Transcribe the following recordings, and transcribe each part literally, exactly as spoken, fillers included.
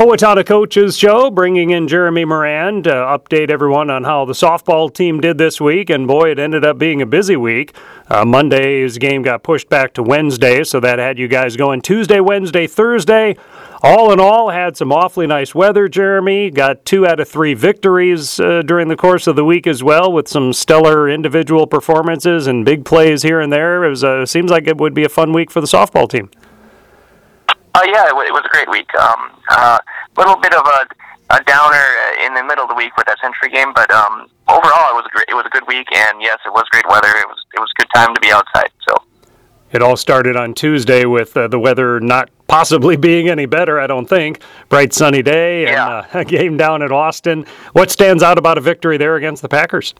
Owatonna Coaches Show, bringing in Jeremy Moran to update everyone on how the softball team did this week, and boy, it ended up being a busy week. Uh, Monday's game got pushed back to Wednesday, so that had you guys going Tuesday, Wednesday, Thursday. All in all, had some awfully nice weather, Jeremy. Got two out of three victories uh, during the course of the week as well, with some stellar individual performances and big plays here and there. It was uh, seems like it would be a fun week for the softball team. Uh, yeah, it, w- it was a great week. A um, uh, little bit of a, a downer in the middle of the week with that Century game, but um, overall, it was a great, it was a good week, and yes, it was great weather. It was it was a good time to be outside. So it all started on Tuesday with uh, the weather not possibly being any better, I don't think. Bright sunny day and yeah. uh, a game down at Austin. What stands out about a victory there against the Packers?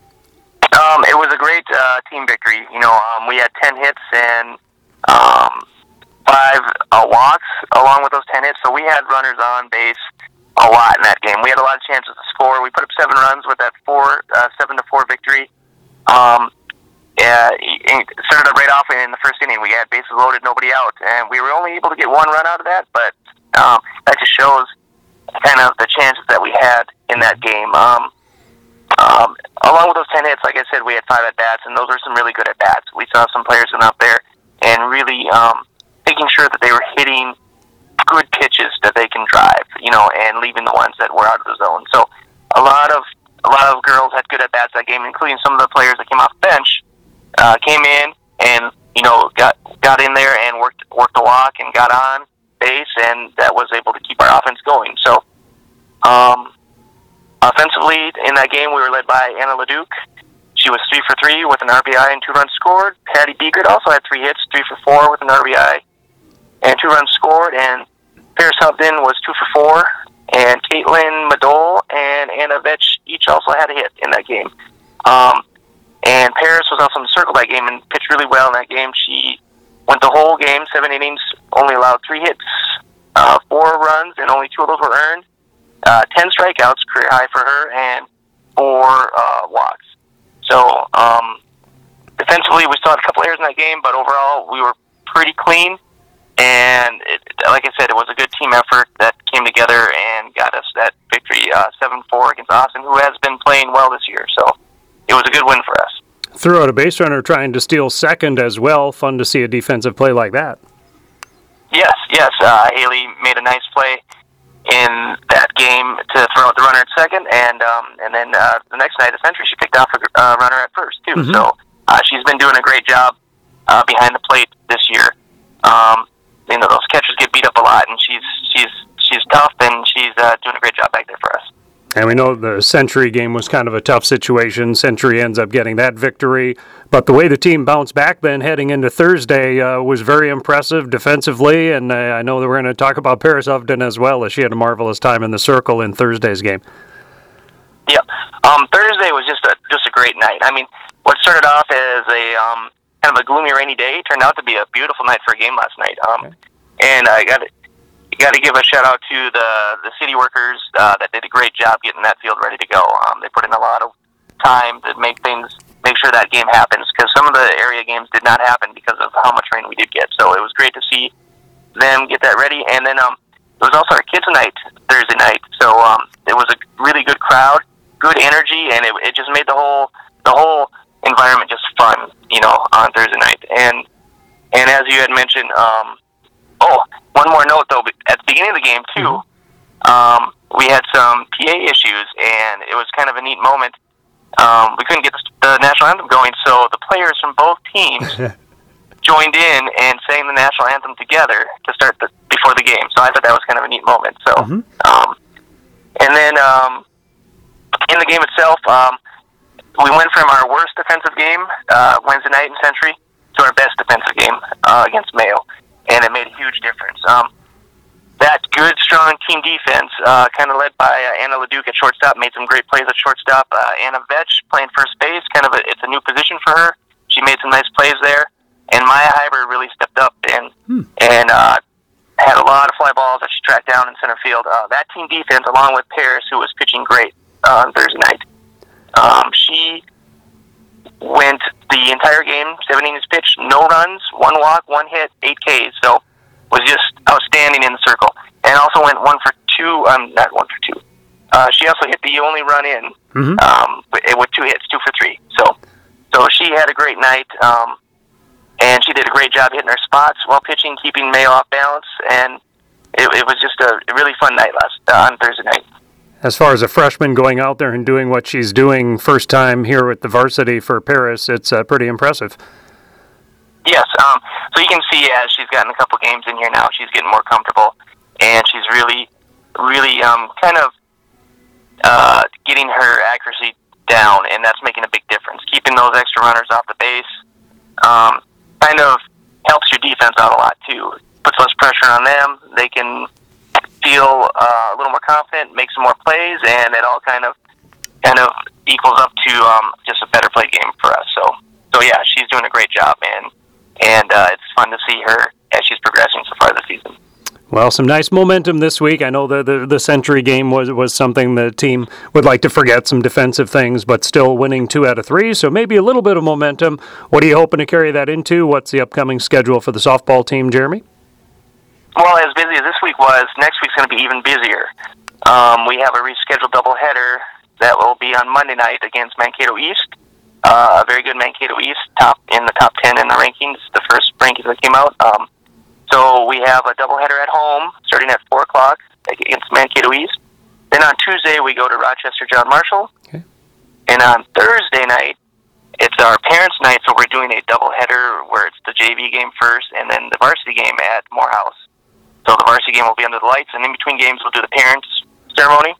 Um, it was a great uh, team victory. You know, um, we had ten hits and um. five uh, walks along with those ten hits, so we had runners on base a lot in that game. We had a lot of chances to score. We put up seven runs with that four, uh, seven to four victory. Um, uh, it started up right off in the first inning. We had bases loaded, nobody out, and we were only able to get one run out of that. But um, that just shows kind of the chances that we had in that game. Um, um, along with those ten hits, like I said, we had five at bats, and those were some really good at bats. We saw some players going out there and really. Um, making sure that they were hitting good pitches that they can drive, you know, and leaving the ones that were out of the zone. So a lot of a lot of girls had good at bats that game, including some of the players that came off the bench, uh, came in and you know got got in there and worked worked the walk and got on base, and that was able to keep our offense going. So um, offensively in that game, we were led by Anna Leduc. She was three for three with an R B I and two runs scored. Patty Beagert also had three hits, three for four with an R B I and two runs scored, and Paris Hubden was two for four, and Caitlin Madole and Anna Vetch each also had a hit in that game. Um, and Paris was also in the circle that game and pitched really well in that game. She went the whole game, seven innings, only allowed three hits, uh, four runs, and only two of those were earned. Uh, ten strikeouts, career high for her, and four uh, walks. So um, defensively, we still had a couple errors in that game, but overall, we were pretty clean. And it, like I said, it was a good team effort that came together and got us that victory, uh, seven four against Austin, who has been playing well this year. So it was a good win for us. Threw out a base runner trying to steal second as well. Fun to see a defensive play like that. Yes, yes. Uh, Haley made a nice play in that game to throw out the runner at second, and um, and then uh, the next night at Century, she picked off a uh, runner at first, too. Mm-hmm. So uh, she's been doing a great job uh, behind the plate this year. Um, You know, those catchers get beat up a lot, and she's she's she's tough, and she's uh, doing a great job back there for us. And we know the Century game was kind of a tough situation. Century ends up getting that victory. But the way the team bounced back then heading into Thursday uh, was very impressive defensively, and uh, I know that we're going to talk about Paris Hubden as well, as she had a marvelous time in the circle in Thursday's game. Yeah, um, Thursday was just a just a great night. I mean, what started off as a um, kind of a gloomy, rainy day turned out to be a beautiful night for a game last night. Um, okay. And I got you got to give a shout out to the the city workers uh, that did a great job getting that field ready to go. Um, they put in a lot of time to make things make sure that game happens, because some of the area games did not happen because of how much rain we did get. So it was great to see them get that ready. And then um, it was also our kids' night Thursday night. So um, it was a really good crowd, good energy, and it, it just made the whole the whole environment just fun, you know, on Thursday night. And and as you had mentioned. Um, Oh, one more note, though. At the beginning of the game, too, um, we had some P A issues, and it was kind of a neat moment. Um, we couldn't get the national anthem going, so the players from both teams joined in and sang the national anthem together to start the, before the game. So I thought that was kind of a neat moment. So, mm-hmm. um, and then um, in the game itself, um, we went from our worst defensive game uh, Wednesday night in Century to our best defensive game uh, against Mayo. And it made a huge difference. Um, that good, strong team defense, uh, kind of led by uh, Anna Leduc at shortstop, made some great plays at shortstop. Uh, Anna Vetch playing first base, kind of a, it's a new position for her. She made some nice plays there. And Maya Hyber really stepped up and hmm. and uh, had a lot of fly balls that she tracked down in center field. Uh, that team defense, along with Paris, who was pitching great uh, on Thursday night, um, she went the entire game, seven innings pitched, no runs, one walk, one hit, eight Ks. So was just outstanding in the circle. And also went one for Uh, she also hit the only run in mm-hmm. um, with, with two hits, two for three. So, so she had a great night, um, and she did a great job hitting her spots while pitching, keeping Mayo off balance, and it, it was just a really fun night last uh, on Thursday night. As far as a freshman going out there and doing what she's doing first time here at the varsity for Paris, it's uh, pretty impressive. Yes, um, so you can see as she's gotten a couple games in here now, she's getting more comfortable, and she's really, really um, kind of uh, getting her accuracy down, and that's making a big difference. Keeping those extra runners off the base um, kind of helps your defense out a lot, too. Puts less pressure on them. They can feel uh, a little more confident, make some more plays, and it all kind of kind of equals up to um, just a better play game for us. So, so yeah, she's doing a great job, man, and uh, it's fun to see her as she's progressing so far this season. Well, some nice momentum this week. I know the, the the Century game was was something the team would like to forget, some defensive things, but still winning two out of three, so maybe a little bit of momentum. What are you hoping to carry that into? What's the upcoming schedule for the softball team, Jeremy? Well, as busy as this week was, next week's going to be even busier. Um, we have a rescheduled doubleheader that will be on Monday night against Mankato East. Uh, a very good Mankato East, top in the top ten in the rankings, the first rankings that came out. Um, so we have a doubleheader at home starting at four o'clock against Mankato East. Then on Tuesday, we go to Rochester John Marshall. Okay. And on Thursday night, it's our parents' night, so we're doing a doubleheader where it's the J V game first and then the varsity game at Morehouse. So the varsity game will be under the lights, and in between games, we'll do the parents' ceremony.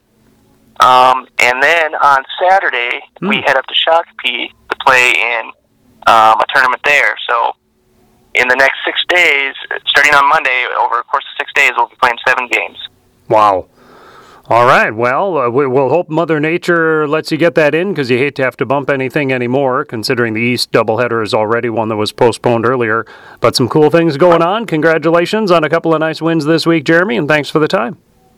Um, and then on Saturday, mm. we head up to Shakopee to play in um, a tournament there. So in the next six days, starting on Monday, over the course of six days, we'll be playing seven games. Wow. All right. Well, uh, we, we'll hope Mother Nature lets you get that in, because you hate to have to bump anything anymore, considering the East doubleheader is already one that was postponed earlier. But some cool things going on. Congratulations on a couple of nice wins this week, Jeremy, and thanks for the time.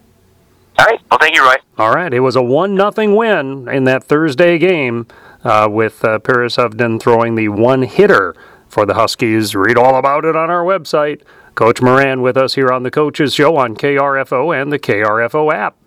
All right. Well, thank you, Roy. All right. It was a one nothing win in that Thursday game uh, with uh, Paris Hovden throwing the one-hitter for the Huskies. Read all about it on our website. Coach Moran with us here on the Coaches Show on K R F O and the K R F O app.